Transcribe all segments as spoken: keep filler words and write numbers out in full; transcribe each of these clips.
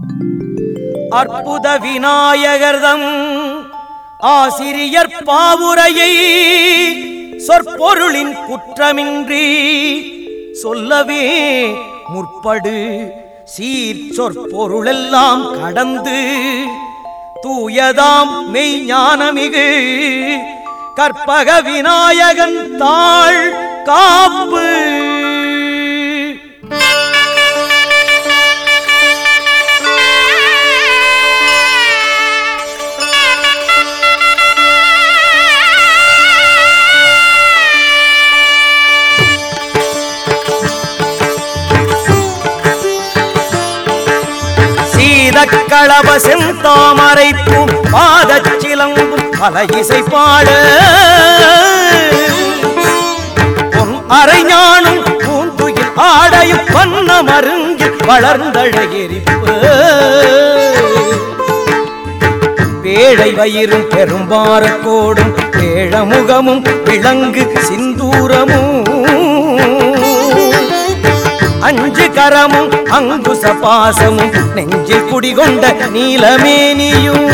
அற்புத விநாயகர்தம் ஆசிரியர் பாவுரையை சொற்பொருளின் குற்றமின்றி சொல்லவே முற்படு சீர் சொற்பொருளெல்லாம் கடந்து தூயதாம் மெய்ஞானமிகு கற்பக விநாயகன் தாள் காப்பு. களவ செந்தாமரைப்பும் பாதச்சிலம்பும் பல இசை பாட பொன் அரைஞானும் பூந்துயில் ஆடையும் வண்ண மருங்கில் வளர்ந்தழகிரிப்பு பேழை வயிறும் பெரும்பாரக்கோடும் பேழமுகமும் விளங்கு சிந்தூரமும் அஞ்சு கரமும் அங்குச பாசமும் நெஞ்சில் குடிகொண்ட நீலமேனியும்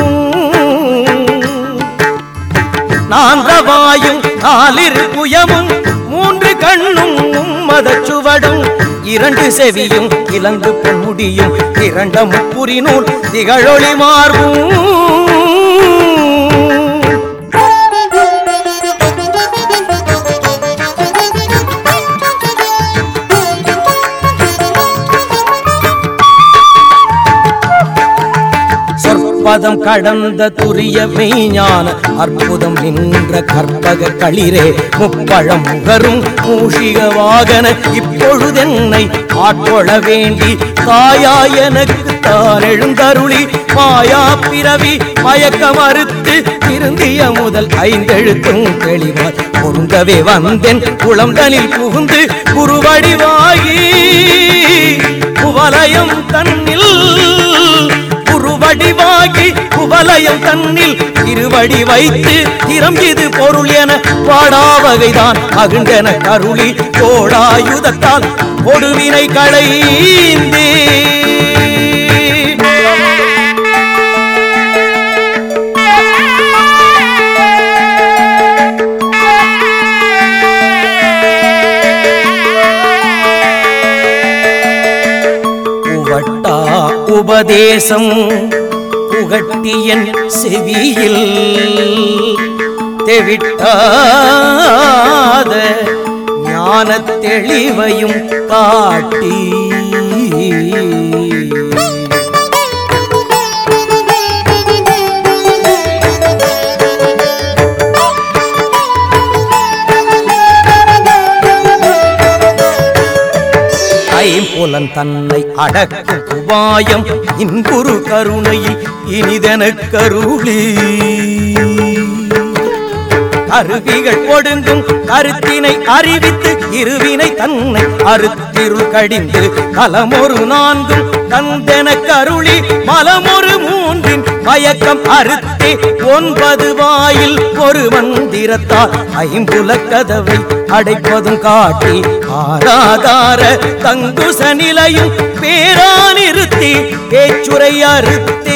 நான்றவாயும் நாலிரு புயமும் மூன்று கண்ணும் மதச் சுவடும் இரண்டு செவியும் இலங்கு பொன்முடியும் இரண்ட முப்புரி நூல் திகழொளி மார்பும் பதம் கடந்த துரிய மெய்ஞான அற்புதம் நின்ற கற்பக களிரே முப்பழம் முகரும் மூஷிக வாகன இப்பொழுதென்னை ஆட்கொள்ள வேண்டி தாயா எனக்கு தான் எழுந்தருளி மாயா பிறவி மயக்க மறுத்து திருந்திய முதல் ஐந்தெழுத்தும் தெளிவாய் பொருந்தவே வந்தேன் குளம்தனில் புகுந்து குருவடிவாகி குவலயம் தன்னில் குருவடிவாகி குவலயம் தன்னில் திருவடி வைத்து திறம் இது பொருள் என பாடாவகைதான் அகுண்டென கருளி கோடாயுதத்தால் கொடுவினை களைந்தே உவட்டா உபதேசம் புகட்டியன் செவியில் தெவிட்டாத ஞான தெளிவையும் காட்டி ஐம்புலன் தன்னை அடக்கும் உபாயம் இன்புரு கருணையில் இனிதென கருளி கருவிகள் ஒடுங்கும் கருத்தினை அறிவித்து இருவினை தன்னை அறுத்திருள் கடிந்து கலமொரு நான்கும் தந்தென கருளி மலமொரு மூன்றின் மயக்கம் அறுத்தே ஒன்பது வாயில் ஒரு மந்திரத்தால் ஐம்புல கதவை அடைப்பதும் காட்டி ஆராதார தங்குச நிலையும் பேரா நிறுத்தி பேச்சுரை அறுத்தே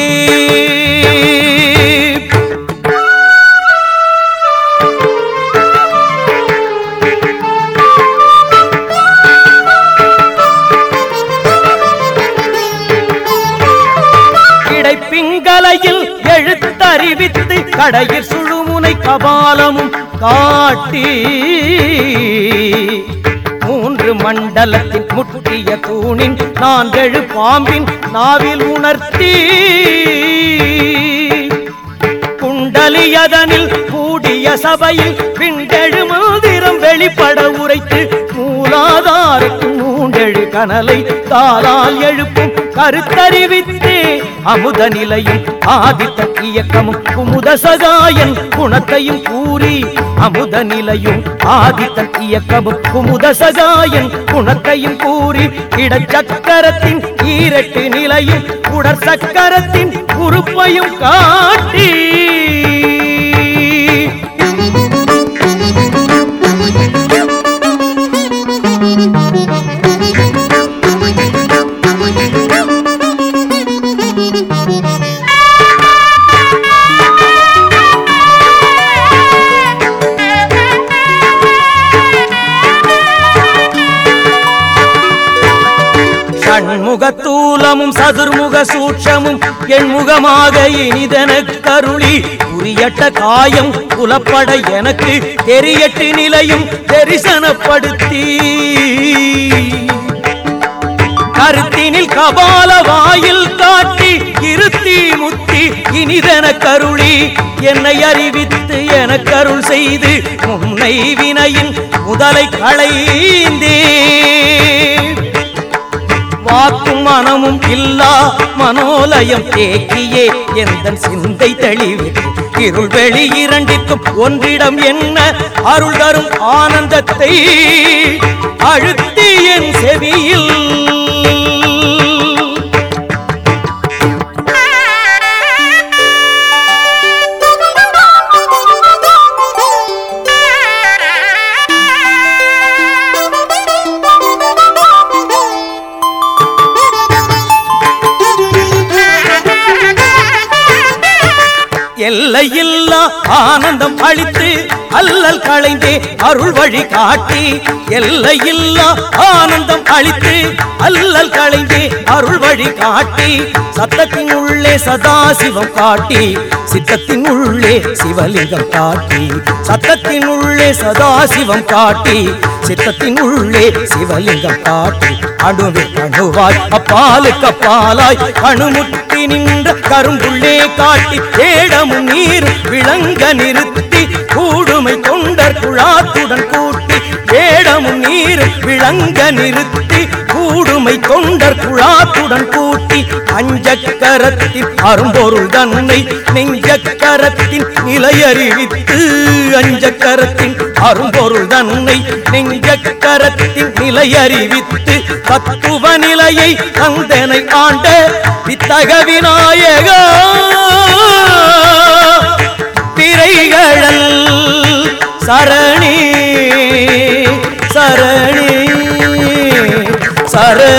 பிங்கலையில் எழுத்தறிவித்து கடையில் சுழுமுனை கபாலமும் காட்டி மூன்று மண்டலத்தின் முற்றிய தூணின் நான்கெழு பாம்பின் நாவில் உணர்த்தி குண்டலியதனில் கூடிய சபையில் பிண்டெழு மந்திரம் வெளிப்பட உரைத்து மூலாதாரத்து மூண்டெழு கனலை தாளால் எழுப்பும் கருத்தறிவித்தே அமுத நிலையும் ஆதித்த இயக்கமும் குமுத சகாயன் குணத்தையும் கூறி அமுத நிலையும் ஆதித்த இயக்கமும் குமுத சகாயன் குணத்தையும் கூறி இடச்சக்கரத்தின் ஈரட்டு நிலையும் உடற் சக்கரத்தின் உறுப்பையும் காட்டி ஸ்தூலமும் சதுர்முக சூட்சமும் எண்முகமாக இனிதெனக் கருளி புரியட்ட காயம் புலப்பட எனக்கு தெரியட்டு நிலையும் தரிசனப்படுத்தி கருத்தினில் கபால வாயில் காட்டி இருத்தி முத்தி இனிதென கருளி என்னை அறிவித்து என கருள் செய்து முன்னை வினையின் முதலை களைந்தே வாக்கும் மனமும் இல்லா மனோலயம் தேக்கியே எந்தன் சிந்தை தெளிவித்து இருள் வெளி இரண்டிற்கும் ஒன்றிடம் என்ன அருள் தரும் ஆனந்தத்தை அழுத்தி என் செவியில் எல்லையில்லா ஆனந்தம் அளித்து அல்லல் களைந்தே அருள் வழி காட்டி எல்லையில்லா ஆனந்தம் அளித்து அல்லல் களைந்தே அருள் வழி காட்டி சத்தத்தின் உள்ளே சதாசிவம் காட்டி சித்தத்தின் உள்ளே சிவலிங்கம் காட்டி சத்தத்தின் உள்ளே சதாசிவம் காட்டி சித்தத்தின் உள்ளே சிவலிங்கம் காட்டி அணுவில் அணுவாய் அப்பாலுக்கு அப்பாலாய் அணுமுட்டி நின்ற கரும்புள்ளே காட்டி ஏடமும் நீர் விளங்க நிறுத்தி கூடுமை தொண்டர் குழாத்துடன் கூட்டி ஏடமும் நீர் விளங்க நிறுத்தி கூடுமை தொண்டர் குழாத்துடன் கூட்டி அஞ்சக்கரத்தின் அரும்பொருள் தன்னை நெஞ்சக்கரத்தின் நிலையறிவித்து அஞ்சக்கரத்தின் அரும்பொருள் தன்னை நெஞ்சக்கரத்தின் நிலையறிவித்து தத்துவ நிலையை தந்தனை ஆண்ட வித்தக விநாயகா திரைகழல் சரணி சரணி சரணி